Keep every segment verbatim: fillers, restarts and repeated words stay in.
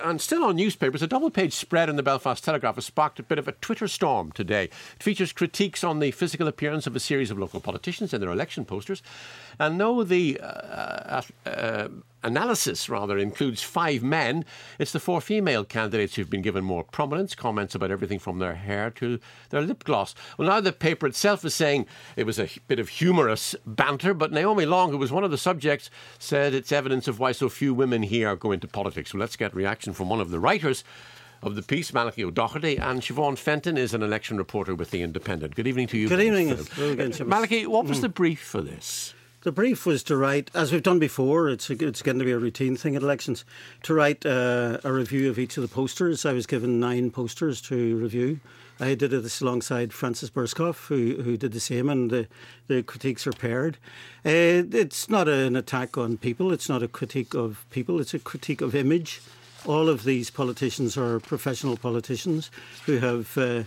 And still on newspapers, a double-page spread in the Belfast Telegraph has sparked a bit of a Twitter storm today. It features critiques on the physical appearance of a series of local politicians in their election posters. And though the uh, uh, analysis, rather, includes five men, it's the four female candidates who've been given more prominence, comments about everything from their hair to their lip gloss. Well, now the paper itself is saying it was a bit of humorous banter, but Naomi Long, who was one of the subjects, said it's evidence of why so few women here go into politics. So let's get reaction from one of the writers of the piece, Malachy O'Doherty, and Siobhan Fenton is an election reporter with The Independent. Good evening to you. Good evening. Malachy, what was mm. the brief for this? The brief was to write, as we've done before, it's a, it's going to be a routine thing at elections, to write uh, a review of each of the posters. I was given nine posters to review. I did this alongside Francis Burskoff, who who did the same, and the, the critiques are paired. Uh, it's not an attack on people. It's not a critique of people. It's a critique of image. All of these politicians are professional politicians who have uh,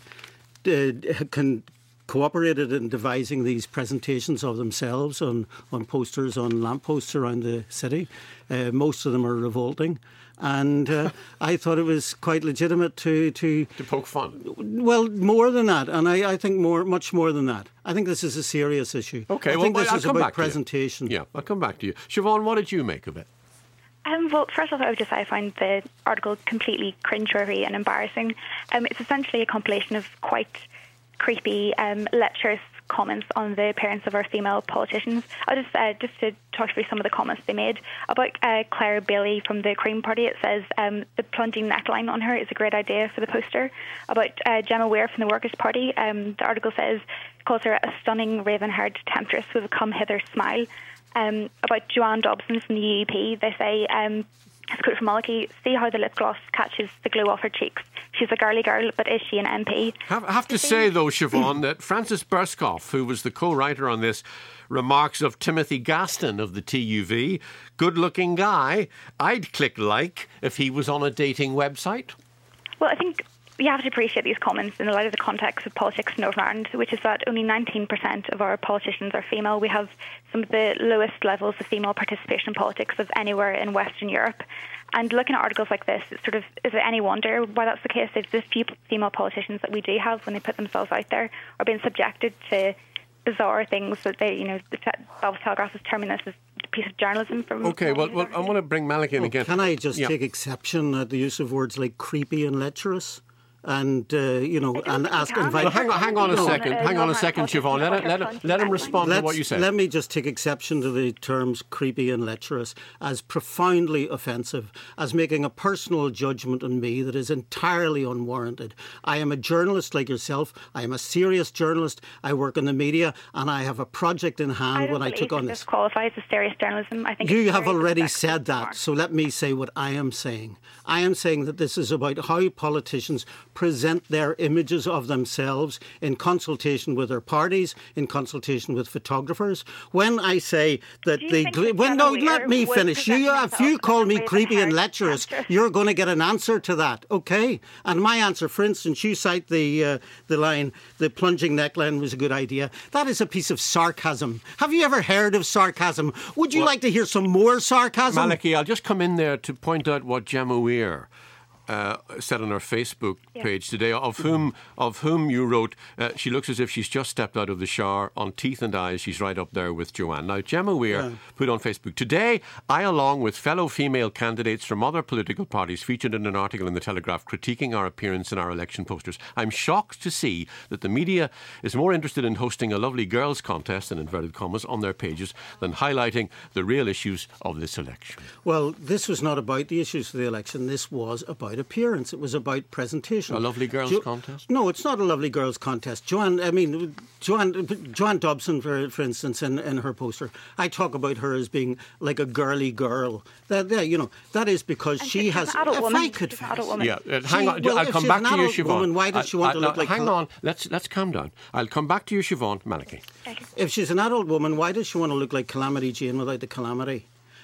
uh, can. cooperated in devising these presentations of themselves on, on posters, on lampposts around the city. Uh, most of them are revolting. And uh, I thought it was quite legitimate to... To, to poke fun? Well, more than that. And I, I think more, much more than that. I think this is a serious issue. OK, I well, think this I'll is come about back presentation. To you. Yeah, I'll come back to you. Siobhan, what did you make of it? Um, well, first off, I would just say I find the article completely cringeworthy and embarrassing. Um, it's essentially a compilation of quite creepy, um, lecherous comments on the appearance of our female politicians. I'll just, uh, just to talk through some of the comments they made. About uh, Claire Bailey from the Cream Party, it says um, the plunging neckline on her is a great idea for the poster. About uh, Gemma Weir from the Workers' Party, um, the article says, calls her a stunning raven-haired temptress with a come-hither smile. Um, about Joanne Dobson from the U E P, they say, um, as a quote from Malachy, see how the lip gloss catches the glow off her cheeks. She's a girly girl, but is she an M P? I have, have to say, though, Siobhan, that Francis Burskoff, who was the co-writer on this, remarks of Timothy Gaston of the T U V, good-looking guy. I'd click like if he was on a dating website. Well, I think you have to appreciate these comments in the light of the context of politics in Northern Ireland, which is that only nineteen percent of our politicians are female. We have some of the lowest levels of female participation in politics of anywhere in Western Europe. And looking at articles like this, it's sort of, is it any wonder why that's the case? If the few female politicians that we do have, when they put themselves out there, are being subjected to bizarre things that they, you know, the Belfast Telegraph is terming this as a piece of journalism. From OK, well, well I want to bring Malachy in well, again. Can I just yeah. take exception at the use of words like creepy and lecherous? And, uh, you know, and ask... Invite, well, hang on, hang on a second, hang on a second, Siobhan. Let, it, let, it, let him respond Let's, to what you said. Let me just take exception to the terms creepy and lecherous as profoundly offensive, as making a personal judgment on me that is entirely unwarranted. I am a journalist like yourself. I am a serious journalist. I work in the media, and I have a project in hand I when I took on this. This qualifies as serious journalism. I think you have already said that, so let me say what I am saying. I am saying that this is about how politicians present their images of themselves in consultation with their parties, in consultation with photographers. When I say that the... Gl- when, no, let me finish. You, if you call me creepy and lecherous, you're going to get an answer to that, OK? And my answer, for instance, you cite the, uh, the line, the plunging neckline was a good idea. That is a piece of sarcasm. Have you ever heard of sarcasm? Would you well, like to hear some more sarcasm? Malachy, I'll just come in there to point out what Gemma Weir Uh, said on her Facebook page yeah. today, of whom of whom you wrote, uh, she looks as if she's just stepped out of the shower. On teeth and eyes, she's right up there with Joanne. Now, Gemma Weir yeah. put on Facebook, today, I, along with fellow female candidates from other political parties, featured in an article in the Telegraph critiquing our appearance in our election posters. I'm shocked to see that the media is more interested in hosting a lovely girls' contest, in inverted commas, on their pages than highlighting the real issues of this election. Well, this was not about the issues of the election. This was about appearance. It was about presentation. A lovely girls' jo- contest? No, it's not a lovely girls' contest. Joanne, I mean, Joanne, Joanne Dobson, for, for instance, in, in her poster, I talk about her as being like a girly girl. That, that you know, that is because and she has. An adult if woman. I could, yeah, uh, hang on. She, well, I'll come back to you, Siobhan. Woman, why does she want I, to I, look like? Hang on. Let's let's calm down. I'll come back to you, Siobhan. Malachy. If she's an adult woman, why does she want to look like Calamity Jane without the calamity?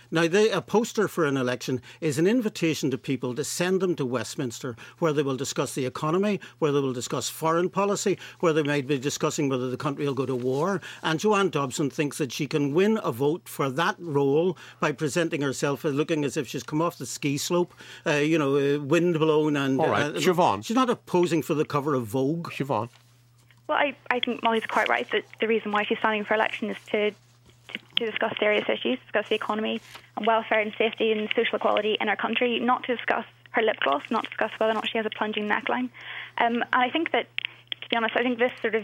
Now, the, a poster for an election is an invitation to people to send them to Westminster, where they will discuss the economy, where they will discuss foreign policy, where they might be discussing whether the country will go to war. And Joanne Dobson thinks that she can win a vote for that role by presenting herself as looking as if she's come off the ski slope, uh, you know, uh, wind-blown. And, All right, uh, Siobhan. She's not posing for the cover of Vogue. Siobhan. Well, I, I think Molly's quite right that the reason why she's standing for election is to to discuss serious issues, discuss the economy and welfare and safety and social equality in our country, not to discuss her lip gloss, not to discuss whether or not she has a plunging neckline. Um, and I think that, to be honest, I think this sort of,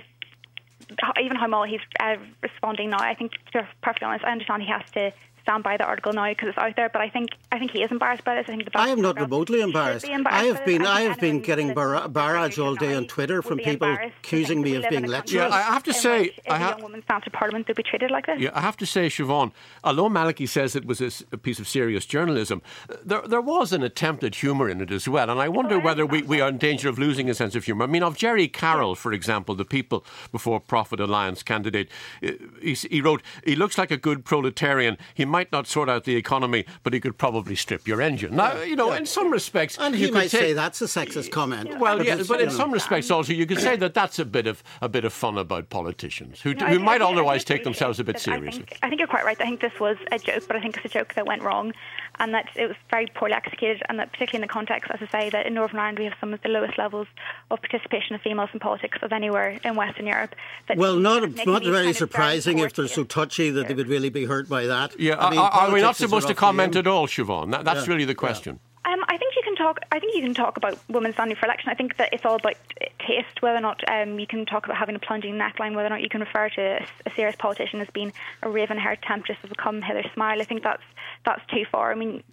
even how Molly he's uh, responding now, I think, to be perfectly honest, I understand he has to stand by the article now because it's out there, but I think I think he is embarrassed by this. I think the I am not remotely embarrassed. Be embarrassed I have been I have been getting bar- barrage all day on Twitter from people accusing me of being lecturers. Yeah, I have to say, if a young woman stands for Parliament, they'll be treated like this. Yeah, I have to say, Siobhan, although Malachy says it was a, a piece of serious journalism, there there was an attempt at humour in it as well, and I wonder oh, I whether we, we are in danger of losing a sense of humour. I mean, of Jerry Carroll, for example, the People Before Profit Alliance candidate, he, he wrote, "He looks like a good proletarian. He might not sort out the economy, but he could probably strip your engine." Now, you know, yeah. in some respects, and you he could might say, say that's a sexist comment. Well, but yeah, but in some know. respects also you could say that that's a bit of a bit of fun about politicians who, No, who I- might I- I otherwise agree take themselves a bit that seriously. I think, I think you're quite right. I think this was a joke, but I think it's a joke that went wrong, and that it was very poorly executed, and that particularly in the context, as I say, that in Northern Ireland we have some of the lowest levels of participation of females in politics of anywhere in Western Europe. That Well, not making not these very kind of surprising very if they're so touchy that they would really be hurt by that. Yeah, I mean, are, are we not politics is a supposed to rough comment game. at all, Siobhan? That, that's Yeah. really the question. Um, I think you can talk. I think you can talk about women standing for election. I think that it's all about taste. Whether or not um, you can talk about having a plunging neckline, whether or not you can refer to a, a serious politician as being a raven-haired temptress of a come hither smile. I think that's that's too far. I mean,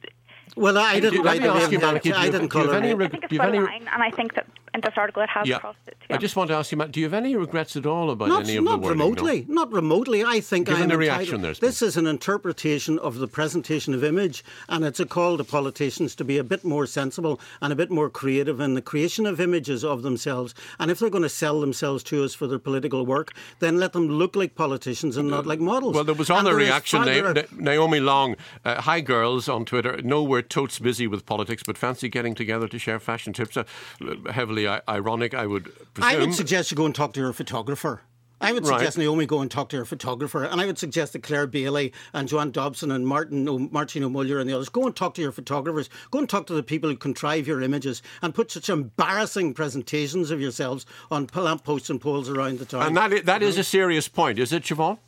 Well, I didn't Let write me the ask you, name. Malachy, do I you- didn't do you call have her any name. I reg- think it's do you have well any? line, and I think that in this article it has Yeah. crossed it. I just want to ask you, Matt, do you have any regrets at all about Not, any of not the wording? remotely. No? Not remotely. I think Given I am the entitled- reaction there's been. This is an interpretation of the presentation of image, and it's a call to politicians to be a bit more sensible and a bit more creative in the creation of images of themselves. And if they're going to sell themselves to us for their political work, then let them look like politicians and not like models. Well, there was And other there is reaction. far- Na- there are- Na- Naomi Long, uh, hi girls on Twitter. No, we're totes busy with politics, but fancy getting together to share fashion tips. Uh, heavily I- ironic, I would presume. I would suggest you go and talk to your photographer. I would Right. suggest Naomi go and talk to her photographer, and I would suggest that Claire Bailey and Joanne Dobson and Martin o- Martin O'Muller and the others go and talk to your photographers. Go and talk to the people who contrive your images and put such embarrassing presentations of yourselves on lampposts and poles around the town. And that is, that is a serious point, is it, Siobhan?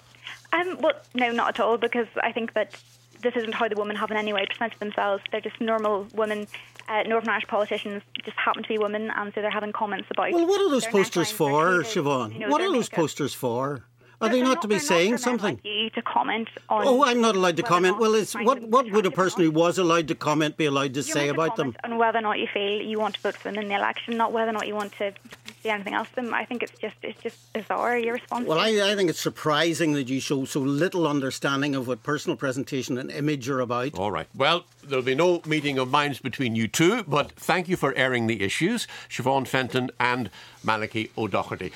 Um, well, no, not at all, because I think that this isn't how the women have in any way presented themselves. They're just normal women. Uh, Northern Irish politicians just happen to be women, and so they're having comments about. Well, what are those their posters necklines, for, their shoes, Siobhan? you know, What their are those makeup. posters for? Are They're they not to be they're saying not for men something? like you to comment on. Oh, I'm not allowed to whether or comment. not Well, you it's find what them what would a attractive person or who not. was allowed to comment be allowed to You're say meant to about them? comment on whether or not you feel you want to vote for them in the election, not whether or not you want to see anything else of them. I think it's just it's just bizarre, irresponsible. Well, I, I think it's surprising that you show so little understanding of what personal presentation and image are about. All right. Well, there'll be no meeting of minds between you two, but thank you for airing the issues, Siobhan Fenton and Malachy O'Doherty.